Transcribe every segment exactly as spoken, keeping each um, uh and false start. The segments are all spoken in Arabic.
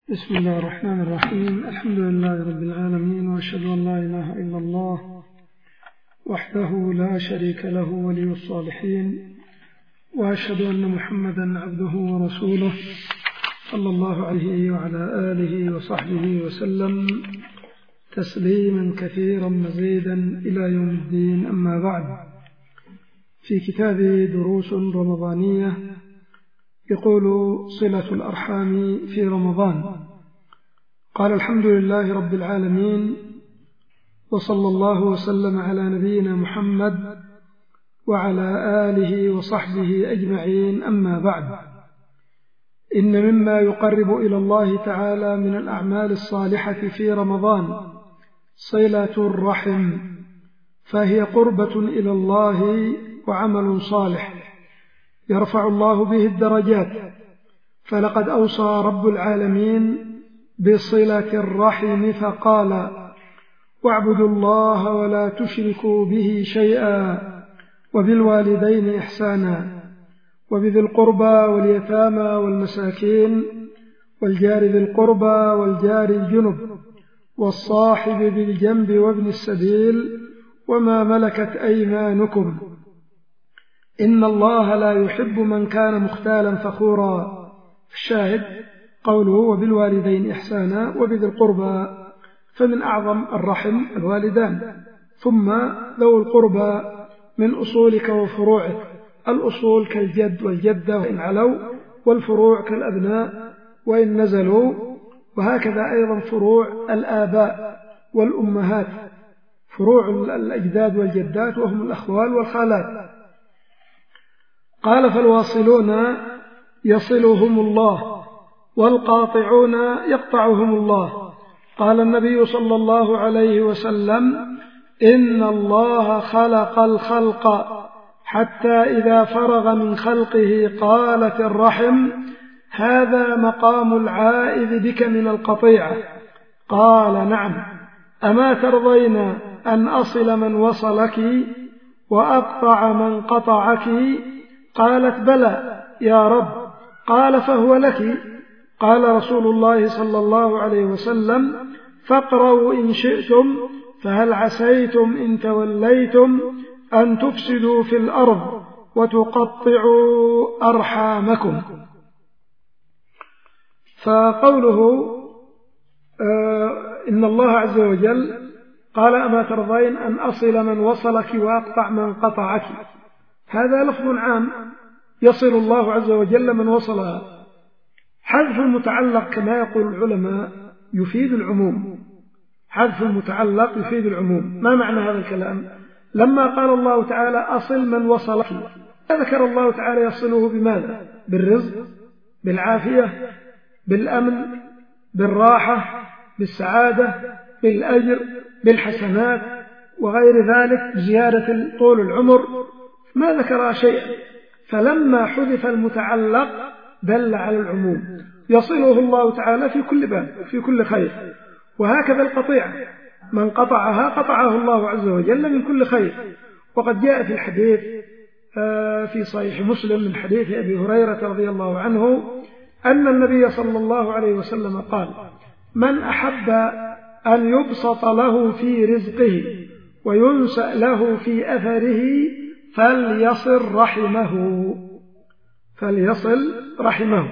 بسم الله الرحمن الرحيم. الحمد لله رب العالمين، وأشهد أن لا إله إلا الله وحده لا شريك له ولي الصالحين، وأشهد أن محمدا عبده ورسوله صلى الله عليه وعلى آله وصحبه وسلم تسليما كثيرا مزيدا إلى يوم الدين. أما بعد، في كتاب دروس رمضانية يقول صلة الأرحام في رمضان. قال: الحمد لله رب العالمين، وصلى الله وسلم على نبينا محمد وعلى آله وصحبه أجمعين. أما بعد، إن مما يقرب إلى الله تعالى من الأعمال الصالحة في رمضان صلة الرحم، فهي قربة إلى الله وعمل صالح يرفع الله به الدرجات. فلقد أوصى رب العالمين بصلة الرحم فقال: واعبدوا الله ولا تشركوا به شيئا، وبالوالدين إحسانا، وبذي القربى واليتامى والمساكين، والجار ذي القربى والجار الجنب، والصاحب بالجنب وابن السبيل، وما ملكت أيمانكم، إن الله لا يحب من كان مختالا فخورا. الشاهد قوله: وبالوالدين إحسانا وبذي القربى، فمن أعظم الرحم الوالدان، ثم ذو القربى من أصولك وفروعك. الأصول كالجد والجدة وإن علوا، والفروع كالأبناء وإن نزلوا، وهكذا أيضا فروع الآباء والأمهات، فروع الأجداد والجدات وهم الأخوال والخالات. قال: فالواصلون يصلهم الله، والقاطعون يقطعهم الله. قال النبي صلى الله عليه وسلم: إن الله خلق الخلق حتى إذا فرغ من خلقه قالت الرحم: هذا مقام العائذ بك من القطيعة. قال: نعم، أما ترضين أن أصل من وصلك وأقطع من قطعك؟ قالت: بلى يا رب. قال: فهو لك. قال رسول الله صلى الله عليه وسلم: فاقرأوا إن شئتم، فهل عسيتم إن توليتم أن تفسدوا في الأرض وتقطعوا أرحامكم. فقوله آه إن الله عز وجل قال: أما ترضين أن أصل من وصلك وأقطع من قطعك، هذا لفظ عام يصل الله عز وجل من وصلها. حذف المتعلق كما يقول العلماء يفيد العموم، حذف المتعلق يفيد العموم. ما معنى هذا الكلام؟ لما قال الله تعالى: أصل من وصلك، ذكر الله تعالى يصله بماذا؟ بالرزق، بالعافية، بالأمن، بالراحة، بالسعادة، بالأجر، بالحسنات، وغير ذلك، بزيادة طول العمر. ما ذكر شيئا، فلما حذف المتعلق دل على العموم، يصله الله تعالى في كل باب، في كل خير. وهكذا القطيعة، من قطعها قطعه الله عز وجل من كل خير. وقد جاء في الحديث في صحيح مسلم من حديث أبي هريرة رضي الله عنه أن النبي صلى الله عليه وسلم قال: من أحب أن يبسط له في رزقه وينسأ له في أثره فليصل رحمه، فليصل رحمه.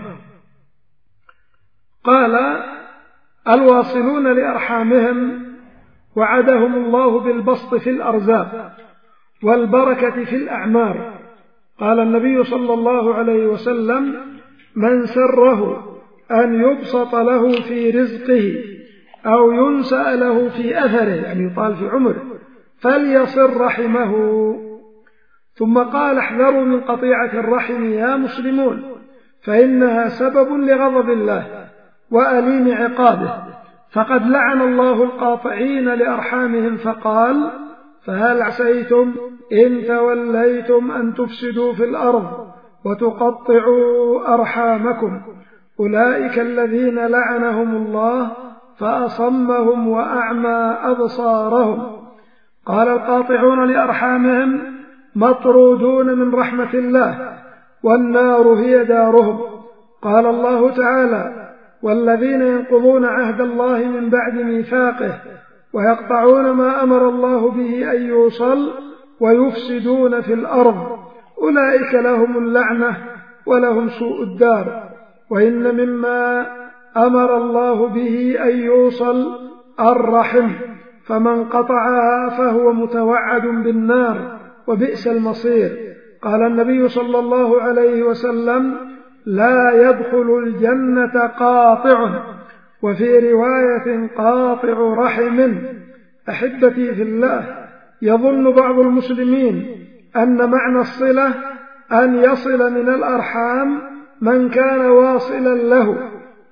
قال: الواصلون لأرحامهم وعدهم الله بالبسط في الأرزاق والبركة في الأعمار. قال النبي صلى الله عليه وسلم: من سره أن يبسط له في رزقه أو ينسأ له في أثره، يعني يطال في عمره، فليصل رحمه. ثم قال: احذروا من قطيعة الرحم يا مسلمون، فإنها سبب لغضب الله وأليم عقابه، فقد لعن الله القاطعين لأرحامهم فقال: فهل عسيتم إن توليتم أن تفسدوا في الأرض وتقطعوا أرحامكم، أولئك الذين لعنهم الله فأصمهم وأعمى أبصارهم. قال: القاطعون لأرحامهم مطرودون من رحمة الله، والنار هي دارهم. قال الله تعالى: والذين ينقضون عهد الله من بعد ميثاقه ويقطعون ما أمر الله به أن يوصل ويفسدون في الأرض أولئك لهم اللعنة ولهم سوء الدار. وإن مما أمر الله به أن يوصل الرحم، فمن قطعها فهو متوعد بالنار وبئس المصير. قال النبي صلى الله عليه وسلم: لا يدخل الجنة قاطع، وفي رواية قاطع رحم. أحبتي في الله، يظن بعض المسلمين أن معنى الصلة أن يصل من الأرحام من كان واصلا له،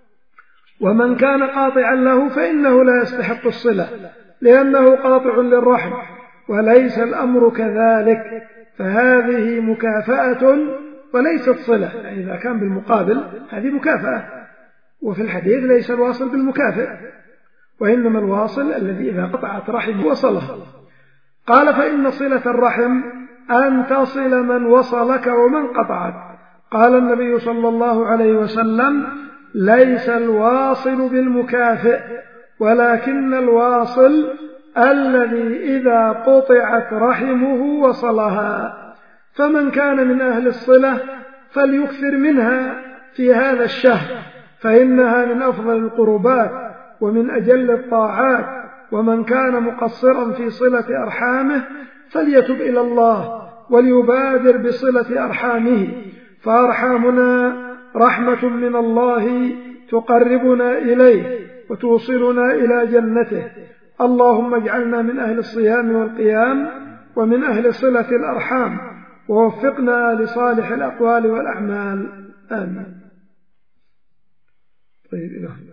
ومن كان قاطعا له فإنه لا يستحق الصلة لأنه قاطع للرحم، وليس الأمر كذلك، فهذه مكافأة وليست صلة. يعني إذا كان بالمقابل هذه مكافأة، وفي الحديث ليس الواصل بالمكافئ، وإنما الواصل الذي إذا قطعت رحمه وصله. قال: فإن صلة الرحم أن تصل من وصلك ومن قطعك. قال النبي صلى الله عليه وسلم: ليس الواصل بالمكافئ، ولكن الواصل الذي إذا قطعت رحمه وصلها. فمن كان من أهل الصلة فليكثر منها في هذا الشهر، فإنها من أفضل القربات ومن أجل الطاعات. ومن كان مقصرا في صلة أرحامه فليتب إلى الله وليبادر بصلة أرحامه، فأرحامنا رحمة من الله تقربنا إليه وتوصلنا إلى جنته. اللهم اجعلنا من أهل الصيام والقيام ومن أهل صلة الأرحام، ووفقنا لصالح الأقوال والأعمال. آمين. طيب.